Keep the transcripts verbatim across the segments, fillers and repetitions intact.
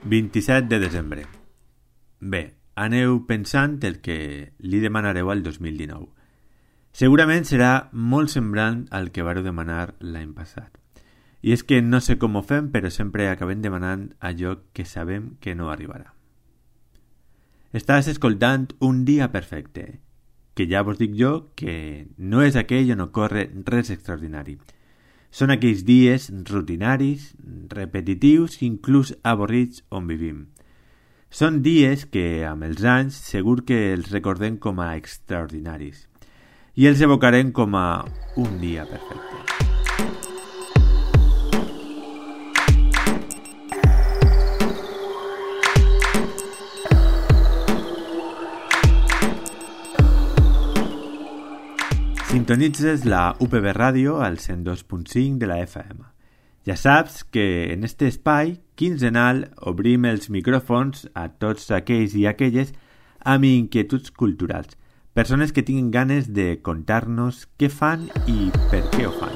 vint-i-set de desembre. Bé, aneu pensant el que li demanareu al dos mil dinou. Segurament serà molt semblant al que vareu demanar l'any passat. I és que no sé com ho fem, però sempre acabem demanant allò que sabem que no arribarà. Estàs escoltant Un dia perfecte, que ja vos dic jo que no és aquell on ocorre res extraordinari. Són aquells dies rutinaris, repetitius i inclús avorrits on vivim. Són dies que, amb els anys, segur que els recordem com a extraordinaris i els evocarem com a un dia perfecte. Sintonitzes la U P B Ràdio al cent dos punt cinc de la F M. Ja saps que en este espai quinzenal obrim els micròfons a tots aquells i aquelles amb inquietuds culturals, persones que tinguin ganes de contar-nos què fan i per què ho fan.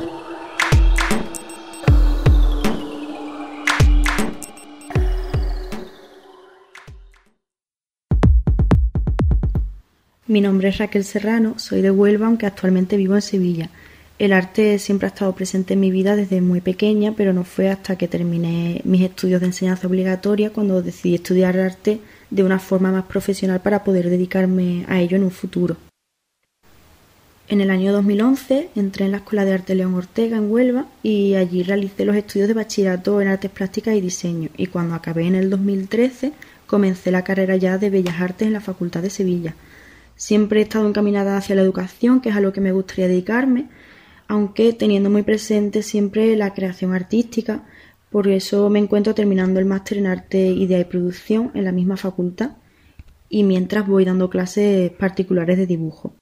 Mi nombre es Raquel Serrano, soy de Huelva, aunque actualmente vivo en Sevilla. El arte siempre ha estado presente en mi vida desde muy pequeña, pero no fue hasta que terminé mis estudios de enseñanza obligatoria cuando decidí estudiar arte de una forma más profesional para poder dedicarme a ello en un futuro. En el año dos mil once entré en la Escuela de Arte León Ortega en Huelva y allí realicé los estudios de bachillerato en artes plásticas y diseño, y cuando acabé en el dos mil trece comencé la carrera ya de Bellas Artes en la Facultad de Sevilla. Siempre he estado encaminada hacia la educación, que es a lo que me gustaría dedicarme, aunque teniendo muy presente siempre la creación artística. Por eso me encuentro terminando el máster en arte, idea y producción en la misma facultad, y mientras voy dando clases particulares de dibujo.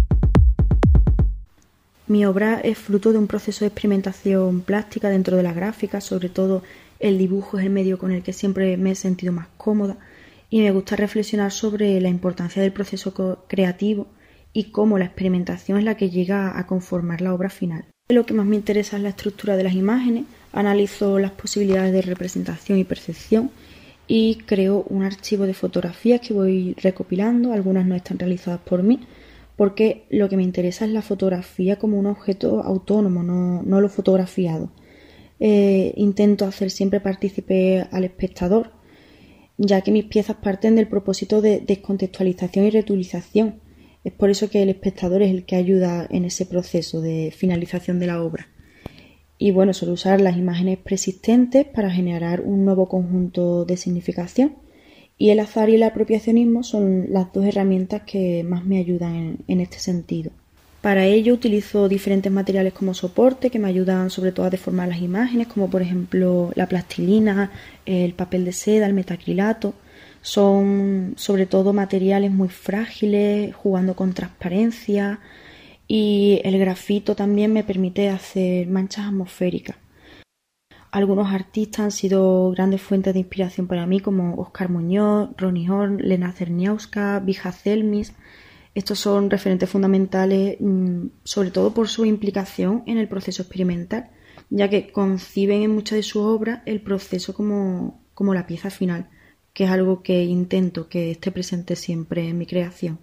Mi obra es fruto de un proceso de experimentación plástica dentro de la gráfica. Sobre todo el dibujo es el medio con el que siempre me he sentido más cómoda, y me gusta reflexionar sobre la importancia del proceso creativo y cómo la experimentación es la que llega a conformar la obra final. Lo que más me interesa es la estructura de las imágenes. Analizo las posibilidades de representación y percepción y creo un archivo de fotografías que voy recopilando. Algunas no están realizadas por mí, porque lo que me interesa es la fotografía como un objeto autónomo, no, no lo fotografiado. Eh, intento hacer siempre partícipe al espectador, ya que mis piezas parten del propósito de descontextualización y reutilización. Es por eso que el espectador es el que ayuda en ese proceso de finalización de la obra. Y bueno, suelo usar las imágenes preexistentes para generar un nuevo conjunto de significación, y el azar y el apropiacionismo son las dos herramientas que más me ayudan en, en este sentido. Para ello utilizo diferentes materiales como soporte que me ayudan sobre todo a deformar las imágenes, como por ejemplo la plastilina, el papel de seda, el metacrilato. Son sobre todo materiales muy frágiles, jugando con transparencia, y el grafito también me permite hacer manchas atmosféricas. Algunos artistas han sido grandes fuentes de inspiración para mí, como Óscar Muñoz, Ronnie Horn, Lena Czerniawska, Vija Celmis. Estos son referentes fundamentales, sobre todo por su implicación en el proceso experimental, ya que conciben en muchas de sus obras el proceso como, como la pieza final, que es algo que intento que esté presente siempre en mi creación.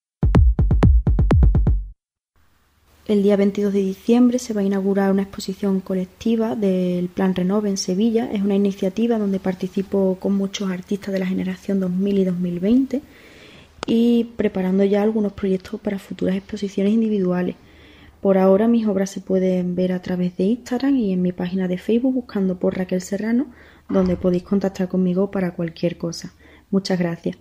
El día veintidós de diciembre se va a inaugurar una exposición colectiva del Plan Renove en Sevilla. Es una iniciativa donde participo con muchos artistas de la generación dos mil y dos mil veinte, y preparando ya algunos proyectos para futuras exposiciones individuales. Por ahora mis obras se pueden ver a través de Instagram y en mi página de Facebook buscando por Raquel Serrano, donde podéis contactar conmigo para cualquier cosa. Muchas gracias.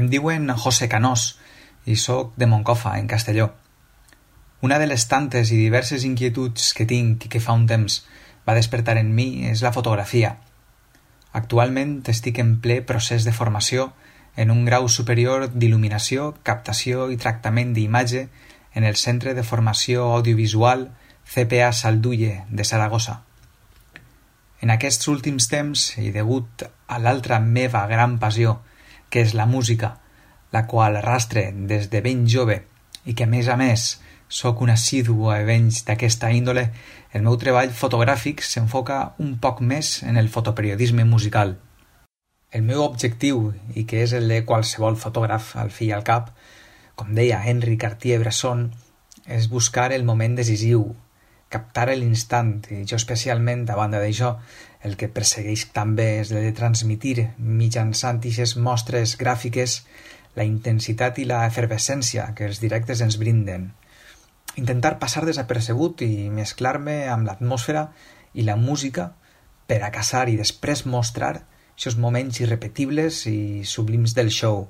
Em diuen José Canós i sóc de Moncofa, en Castelló. Una de les tantes i diverses inquietuds que tinc i que fa un temps va despertar en mi és la fotografia. Actualment estic en ple procés de formació en un grau superior d'il·luminació, captació i tractament d'imatge en el Centre de Formació Audiovisual C P A Saldulle de Saragossa. En aquests últims temps, i degut a l'altra meva gran passió, que és la música, la qual arrastre des de ben jove i que, a més a més, sóc un assidu a events d'aquesta índole, el meu treball fotogràfic s'enfoca un poc més en el fotoperiodisme musical. El meu objectiu, i que és el de qualsevol fotògraf al fi i al cap, com deia Henri Cartier-Bresson, és buscar el moment decisiu, captar l'instant, i jo especialment, a banda d'això, el que persegueix també és el de transmitir mitjançant aquestes mostres gràfiques la intensitat i la efervescència que els directes ens brinden. Intentar passar desapercebut i mesclar-me amb l'atmosfera i la música per a caçar i després mostrar aquests moments irrepetibles i sublims del show.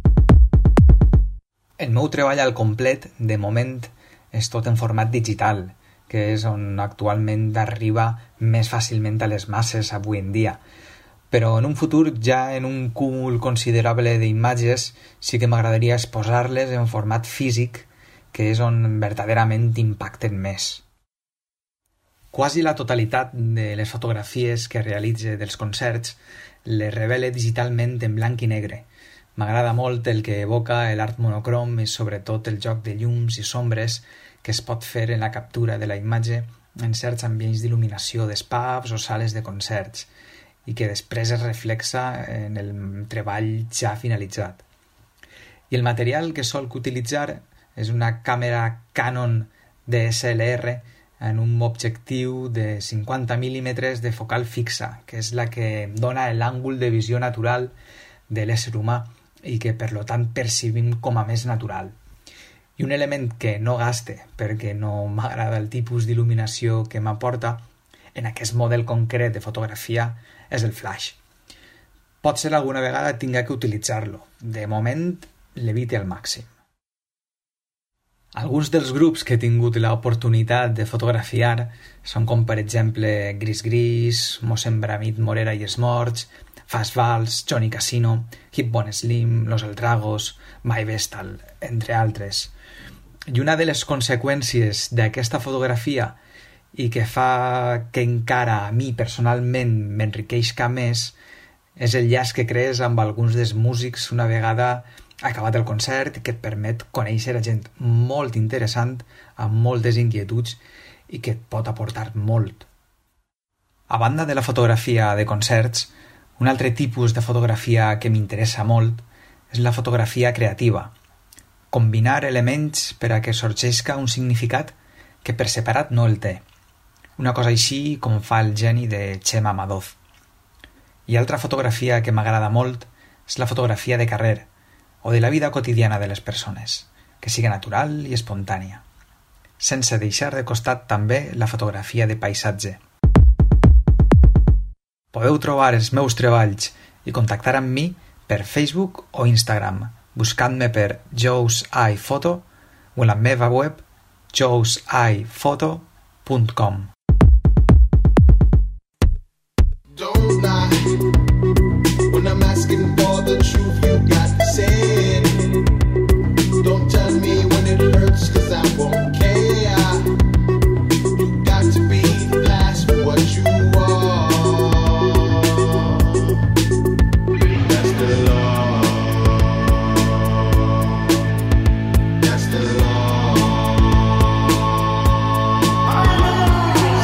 El meu treball al complet, de moment, és tot en format digital, que és on actualment arriba més fàcilment a les masses avui en dia. Però en un futur, ja en un cúmul considerable d'imatges, sí que m'agradaria exposar-les en format físic, que és on verdaderament impacten més. Quasi la totalitat de les fotografies que realitze dels concerts les revele digitalment en blanc i negre. M'agrada molt el que evoca l'art monocrom i sobretot el joc de llums i sombres que es pot fer en la captura de la imatge en certs ambients d'il·luminació d'espabs o sales de concerts i que després es reflexa en el treball ja finalitzat. I el material que solc utilitzar és una càmera Canon D S L R en un objectiu de cinquanta mil·límetres de focal fixa, que és la que dona l'àngul de visió natural de l'ésser humà i que per lo tant percibim com a més natural. I un element que no gaste perquè no m'agrada el tipus d'il·luminació que m'aporta en aquest model concret de fotografia és el flash. Pot ser alguna vegada tinga que utilitzar-lo. De moment l'evite al màxim. Alguns dels grups que he tingut l'oportunitat de fotografiar són com per exemple Gris Gris, Mossèn Bramit Morera i Esmorts, Fast Vals, Johnny Casino, Hip Bone Slim, Los El Dragos, My Vestal, entre altres. I una de les conseqüències d'aquesta fotografia i que fa que encara a mi personalment m'enriqueixca més és el llaç que crees amb alguns dels músics una vegada acabat el concert i que et permet conèixer a gent molt interessant amb moltes inquietuds i que et pot aportar molt. A banda de la fotografia de concerts, un altre tipus de fotografia que m'interessa molt és la fotografia creativa. Combinar elements per a que sorgeixca un significat que per separat no el té. Una cosa així com fa el geni de Chema Madoz. I altra fotografia que m'agrada molt és la fotografia de carrer o de la vida quotidiana de les persones, que siga natural i espontània, sense deixar de costat també la fotografia de paisatge. Podeu trobar els meus treballs i contactar amb mi per Facebook o Instagram, buscant-me per Joe's Eye Photo o a la meva web joes eye photo punt com. Don't lie when I'm asking for the truth, you got to say it. Don't tell me when it hurts, cause I won't care. You got to be fast for what you are. That's the law. That's the law.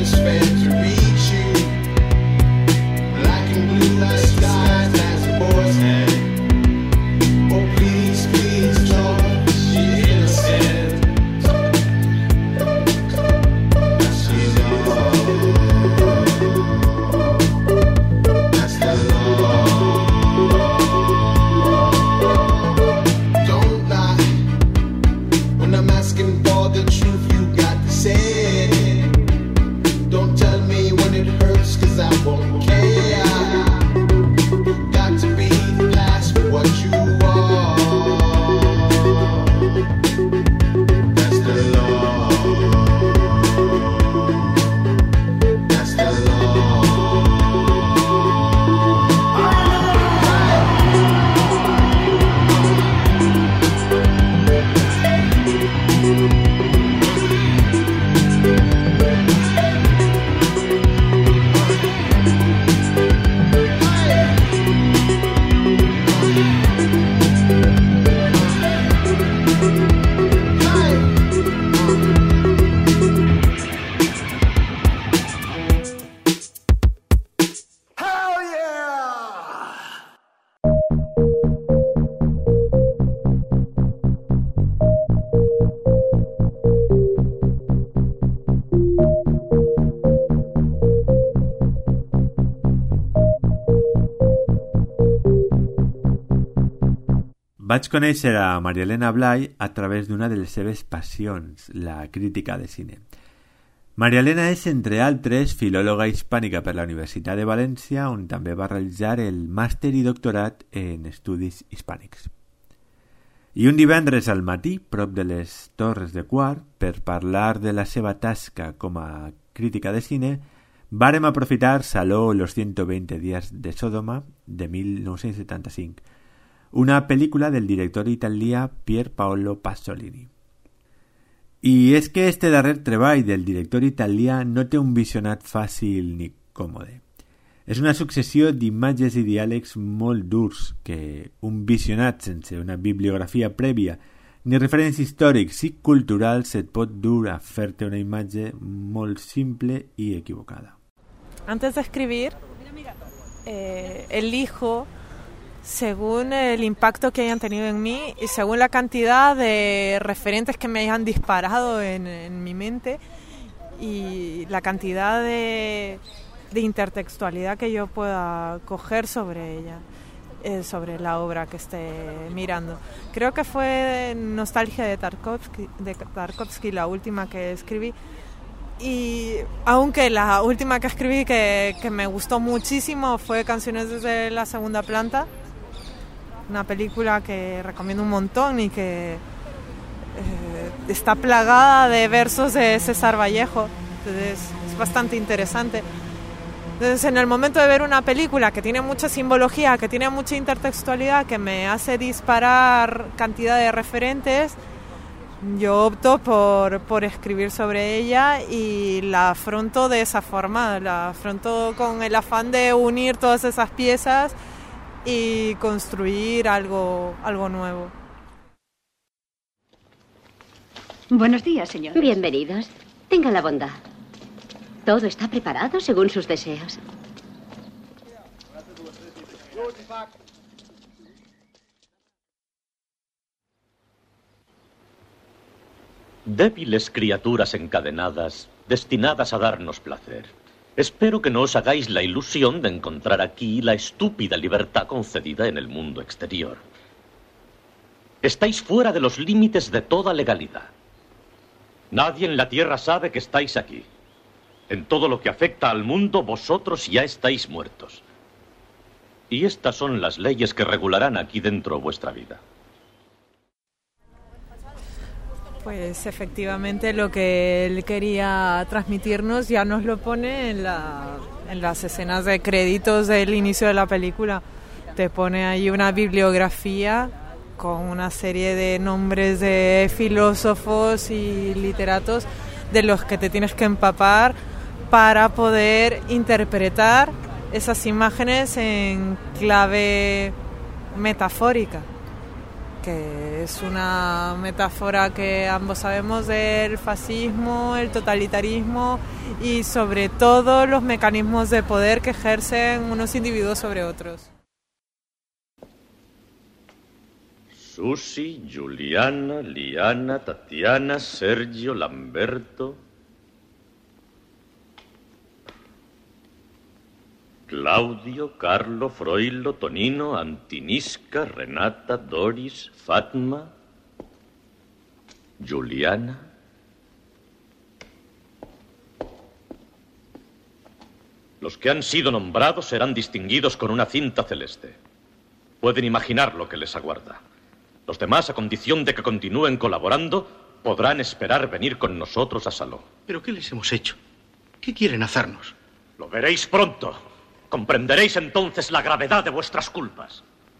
greatest fan to reach you. Black and blue like skies, that's a boy's hand. Oh please, please, Lord, she's innocent. She's all. That's the law. Don't lie when I'm asking for the truth. You got to say it. Don't tell me when it hurts, 'cause I won't care. You got to be past what you are. That's the law. That's the law. Vaig conèixer a Maria Elena Blay a través d'una de les seves passions, la crítica de cine. Maria Elena és, entre altres, filòloga hispànica per la Universitat de València, on també va realitzar el màster i doctorat en estudis hispànics. I un divendres al matí, prop de les Torres de Quart, per parlar de la seva tasca com a crítica de cine, vàrem aprofitar Saló los ciento veinte días de Sodoma de mil nou-cents setanta-cinc, una pel·lícula del director italià Pier Paolo Pasolini. I és que este darrer treball del director italià no té un visionat fàcil ni còmode. És una successió d'imatges i diàlegs molt durs que un visionat sense una bibliografia prèvia ni referents històrics i culturals et pot dur a fer-te una imatge molt simple i equivocada. Antes de escribir, eh, elijo según el impacto que hayan tenido en mí y según la cantidad de referentes que me hayan disparado en, en mi mente y la cantidad de, de intertextualidad que yo pueda coger sobre ella, eh, sobre la obra que esté mirando. Creo que fue Nostalgia de Tarkovsky, de Tarkovsky la última que escribí, y aunque la última que escribí que, que me gustó muchísimo fue Canciones desde la segunda planta, una película que recomiendo un montón y que eh, está plagada de versos de César Vallejo. Entonces es bastante interesante. Entonces, en el momento de ver una película que tiene mucha simbología, que tiene mucha intertextualidad, que me hace disparar cantidad de referentes, yo opto por, por escribir sobre ella y la afronto de esa forma, la afronto con el afán de unir todas esas piezas y construir algo, algo nuevo. Buenos días, señor. Bienvenidos. Tenga la bondad. Todo está preparado según sus deseos. Débiles criaturas encadenadas, destinadas a darnos placer. Espero que no os hagáis la ilusión de encontrar aquí la estúpida libertad concedida en el mundo exterior. Estáis fuera de los límites de toda legalidad. Nadie en la tierra sabe que estáis aquí. En todo lo que afecta al mundo, vosotros ya estáis muertos. Y estas son las leyes que regularán aquí dentro vuestra vida. Pues efectivamente lo que él quería transmitirnos ya nos lo pone en, la, en las escenas de créditos del inicio de la película. Te pone ahí una bibliografía con una serie de nombres de filósofos y literatos de los que te tienes que empapar para poder interpretar esas imágenes en clave metafórica, que es una metáfora que ambos sabemos del fascismo, el totalitarismo y sobre todo los mecanismos de poder que ejercen unos individuos sobre otros. Susi, Juliana, Liana, Tatiana, Sergio, Lamberto, Claudio, Carlo, Froilo, Tonino, Antinisca, Renata, Doris, Fatma, Juliana. Los que han sido nombrados serán distinguidos con una cinta celeste. Pueden imaginar lo que les aguarda. Los demás, a condición de que continúen colaborando, podrán esperar venir con nosotros a Saló. ¿Pero qué les hemos hecho? ¿Qué quieren hacernos? Lo veréis pronto. Comprenderéis entonces la gravedad de vuestras culpas.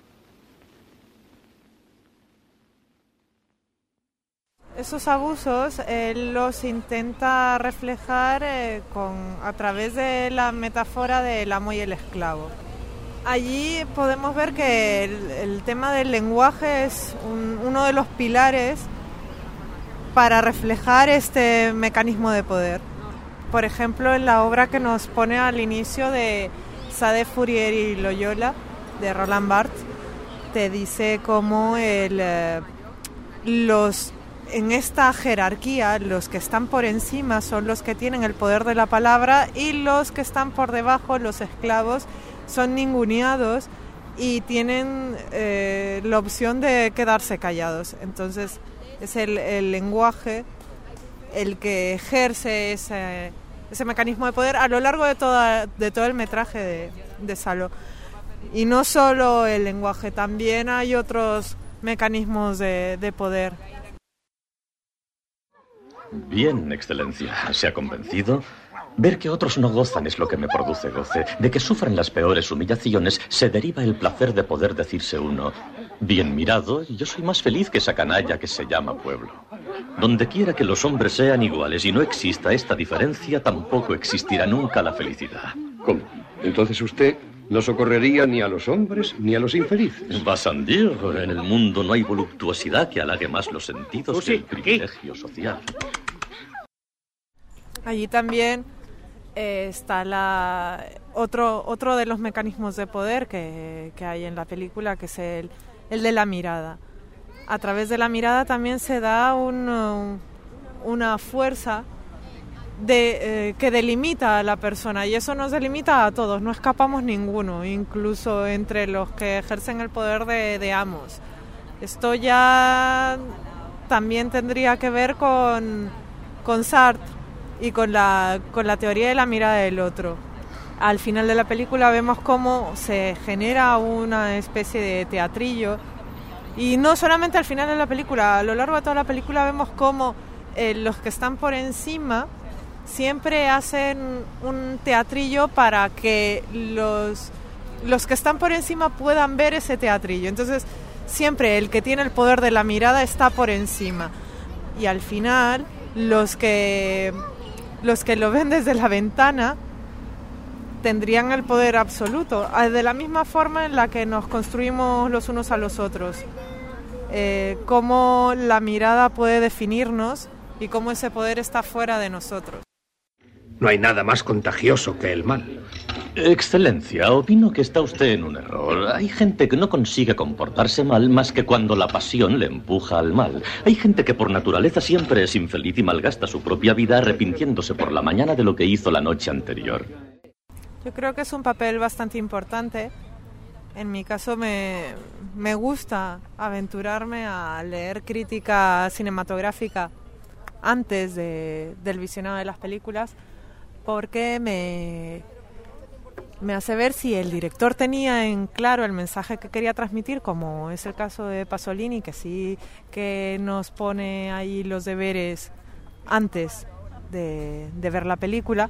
Esos abusos él los intenta reflejar eh, con, a través de la metáfora del amo y el esclavo. Allí podemos ver que el, el tema del lenguaje es un, uno de los pilares para reflejar este mecanismo de poder. Por ejemplo, en la obra que nos pone al inicio de Sade Fourier y Loyola, de Roland Barthes, te dice cómo el, eh, los, en esta jerarquía los que están por encima son los que tienen el poder de la palabra y los que están por debajo, los esclavos, son ninguneados y tienen eh, la opción de quedarse callados. Entonces es el, el lenguaje el que ejerce ese, ese mecanismo de poder a lo largo de, toda, de todo el metraje de, de Saló. Y no solo el lenguaje, también hay otros mecanismos de, de poder. Bien, Excelencia, ¿se ha convencido? Ver que otros no gozan es lo que me produce goce. De que sufran las peores humillaciones se deriva el placer de poder decirse uno: bien mirado, yo soy más feliz que esa canalla que se llama pueblo. Donde quiera que los hombres sean iguales y no exista esta diferencia, tampoco existirá nunca la felicidad. ¿Cómo? Entonces usted no socorrería ni a los hombres ni a los infelices. Basandir, en el mundo no hay voluptuosidad que halague más los sentidos que el privilegio social. Allí también eh, está la, otro, otro de los mecanismos de poder que, que hay en la película, que es el, el de la mirada. A través de la mirada también se da un, una fuerza de, eh, que delimita a la persona, y eso nos delimita a todos, no escapamos ninguno, incluso entre los que ejercen el poder de, de amos. Esto ya también tendría que ver con, con Sartre y con la, con la teoría de la mirada del otro. Al final de la película vemos cómo se genera una especie de teatrillo, y no solamente al final de la película, a lo largo de toda la película vemos cómo eh, los que están por encima siempre hacen un teatrillo para que los, los que están por encima puedan ver ese teatrillo. Entonces siempre el que tiene el poder de la mirada está por encima, y al final los que los que lo ven desde la ventana tendrían el poder absoluto, de la misma forma en la que nos construimos los unos a los otros. Eh, cómo la mirada puede definirnos y cómo ese poder está fuera de nosotros. No hay nada más contagioso que el mal. Excelencia, opino que está usted en un error. Hay gente que no consigue comportarse mal más que cuando la pasión le empuja al mal. Hay gente que por naturaleza siempre es infeliz y malgasta su propia vida arrepintiéndose por la mañana de lo que hizo la noche anterior. Yo creo que es un papel bastante importante. En mi caso me, me gusta aventurarme a leer crítica cinematográfica antes de, del visionado de las películas, porque me, me hace ver si el director tenía en claro el mensaje que quería transmitir, como es el caso de Pasolini, que sí que nos pone ahí los deberes antes de, de ver la película,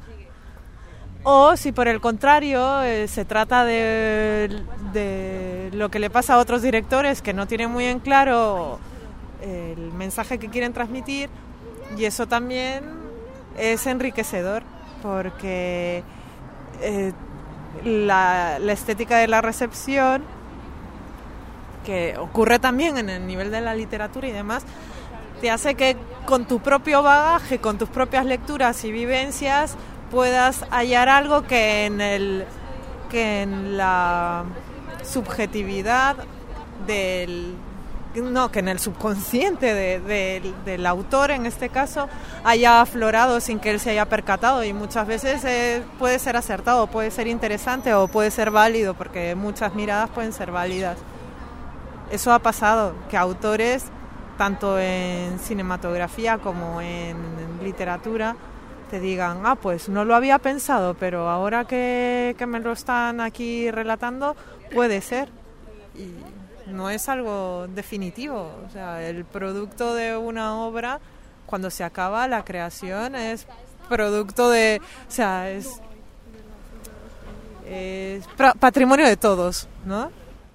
o si por el contrario eh, se trata de, de lo que le pasa a otros directores que no tienen muy en claro el mensaje que quieren transmitir, y eso también es enriquecedor, porque eh, la, la estética de la recepción que ocurre también en el nivel de la literatura y demás, te hace que con tu propio bagaje, con tus propias lecturas y vivencias, puedas hallar algo que en el que en la subjetividad del no que en el subconsciente de, de, del autor, en este caso, haya aflorado sin que él se haya percatado, y muchas veces eh, puede ser acertado, puede ser interesante o puede ser válido, porque muchas miradas pueden ser válidas. Eso ha pasado, que autores, tanto en cinematografía como en literatura, te digan, ah, pues no lo había pensado, pero ahora que, que me lo están aquí relatando, puede ser. Y no es algo definitivo. O sea, el producto de una obra, cuando se acaba la creación, es producto de... O sea, es, es patrimonio de todos, ¿no?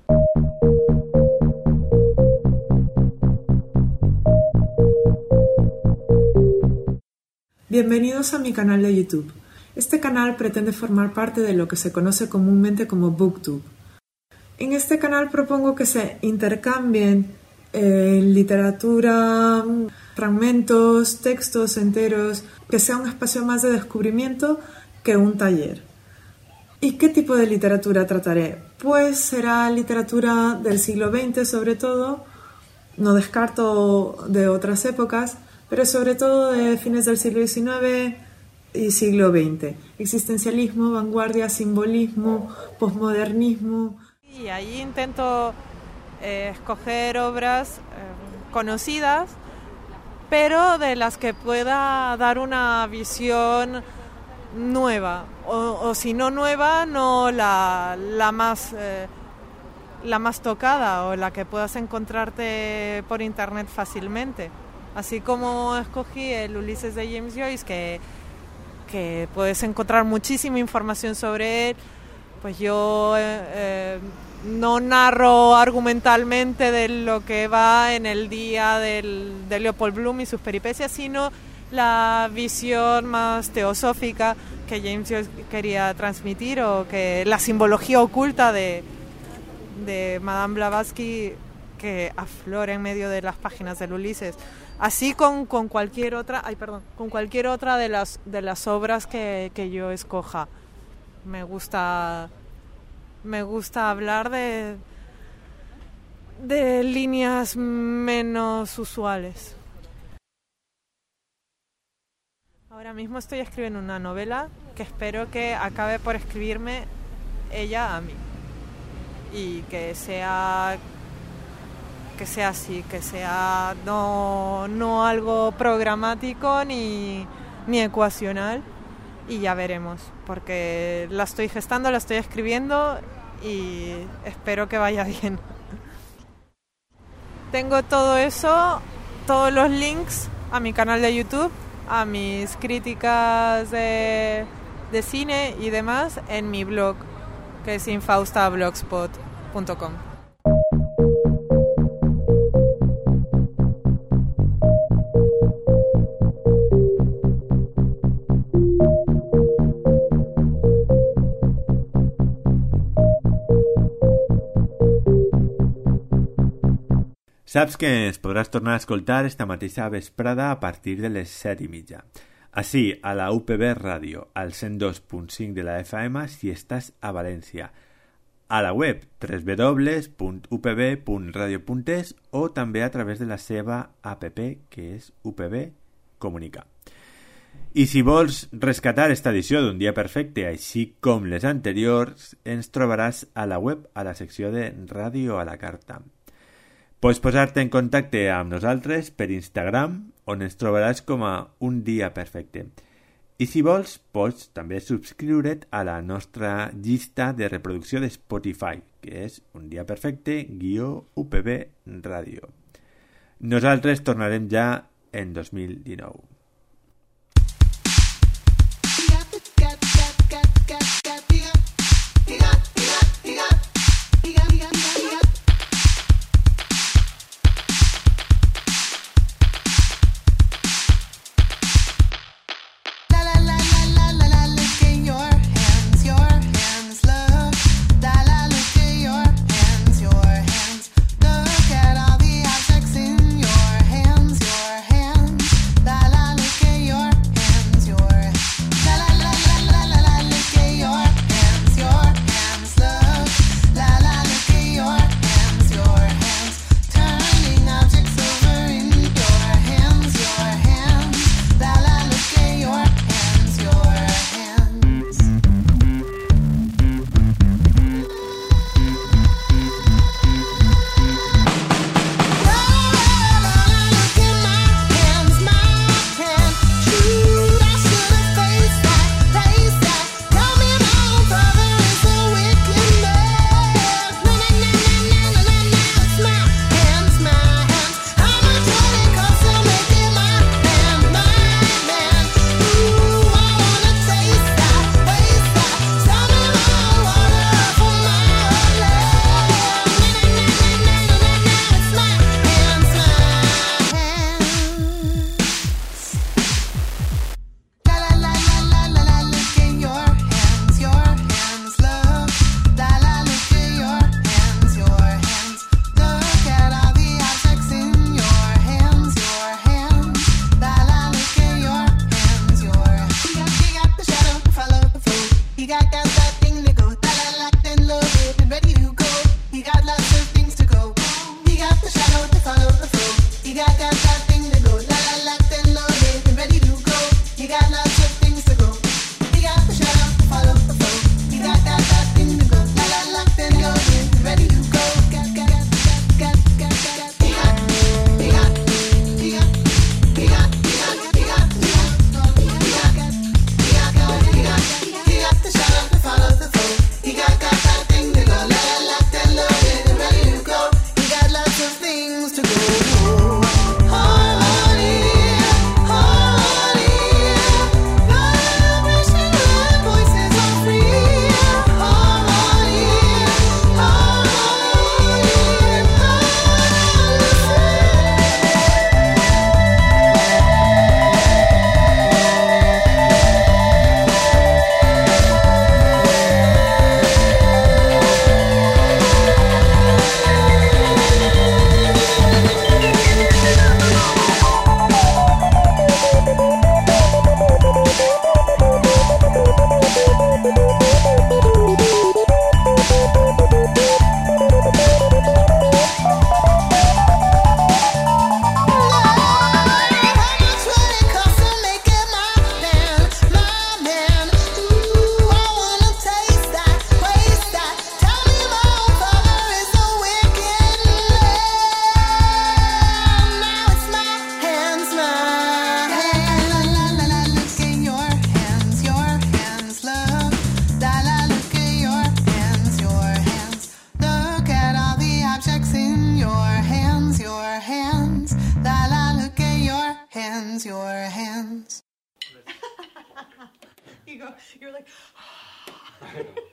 Bienvenidos a mi canal de YouTube. Este canal pretende formar parte de lo que se conoce comúnmente como BookTube. En este canal propongo que se intercambien eh, literatura, fragmentos, textos enteros, que sea un espacio más de descubrimiento que un taller. ¿Y qué tipo de literatura trataré? Pues será literatura del siglo veinte sobre todo, no descarto de otras épocas, pero sobre todo de fines del siglo diecinueve y siglo veinte. Existencialismo, vanguardia, simbolismo, posmodernismo. Y ahí intento eh, escoger obras eh, conocidas, pero de las que pueda dar una visión nueva, o, o si no nueva, no la, la más eh, la más tocada, o la que puedas encontrarte por internet fácilmente. Así como escogí el Ulises de James Joyce, que, que puedes encontrar muchísima información sobre él, pues yo eh, eh, no narro argumentalmente de lo que va en el día del, de Leopold Bloom y sus peripecias, sino la visión más teosófica que James Joyce quería transmitir, o que la simbología oculta de, de Madame Blavatsky que aflora en medio de las páginas del Ulises. Así con, con cualquier otra, ay, perdón, con cualquier otra de las de las obras que, que yo escoja. Me gusta me gusta hablar de de líneas menos usuales. Ahora mismo estoy escribiendo una novela que espero que acabe por escribirme ella a mí, y que sea que sea así, que sea no, no algo programático ni, ni ecuacional, y ya veremos, porque la estoy gestando, la estoy escribiendo y espero que vaya bien. Tengo todo eso, todos los links a mi canal de YouTube, a mis críticas de, de cine y demás en mi blog, que es infausta blogspot punto com. Saps que ens podràs tornar a escoltar esta mateixa vesprada a partir de les set i mitja. Així, a la U P B Ràdio, al cent dos punt cinc de la F M si estàs a València, a la web w w w punt u p b punt radio punt es o també a través de la seva app, que és U P B Comunica. I si vols rescatar esta edició d'un dia perfecte, així com les anteriors, ens trobaràs a la web, a la secció de Ràdio a la Carta. Pots posar-te en contacte amb nosaltres per Instagram, on ens trobaràs com a Un Dia Perfecte. I si vols, pots també subscriure't a la nostra llista de reproducció de Spotify, que és Un Dia Perfecte guió U P B Ràdio. Nosaltres tornarem ja en dos mil dinou. Your hands, love. La la, look at your hands, your hands, love. got, got that thing to go. La la locked and loaded and ready to go. He got lots of things to go. He got the shadow to follow the flow. He got, got that thing to go. La la locked and loaded and ready to go. He got lots of things to go. He got the shadow to follow the flow. He got, got that thing to go. La la locked and loaded and ready to go. Got, got, got, got, got, got, got. He got, he got, he got, he got, he got, he got, he got, he got, he got, he got, he got the shadow to follow the flow. He got, got that thing to go. La la locked and loaded and ready to go. He got lots of things to go. You go, you're like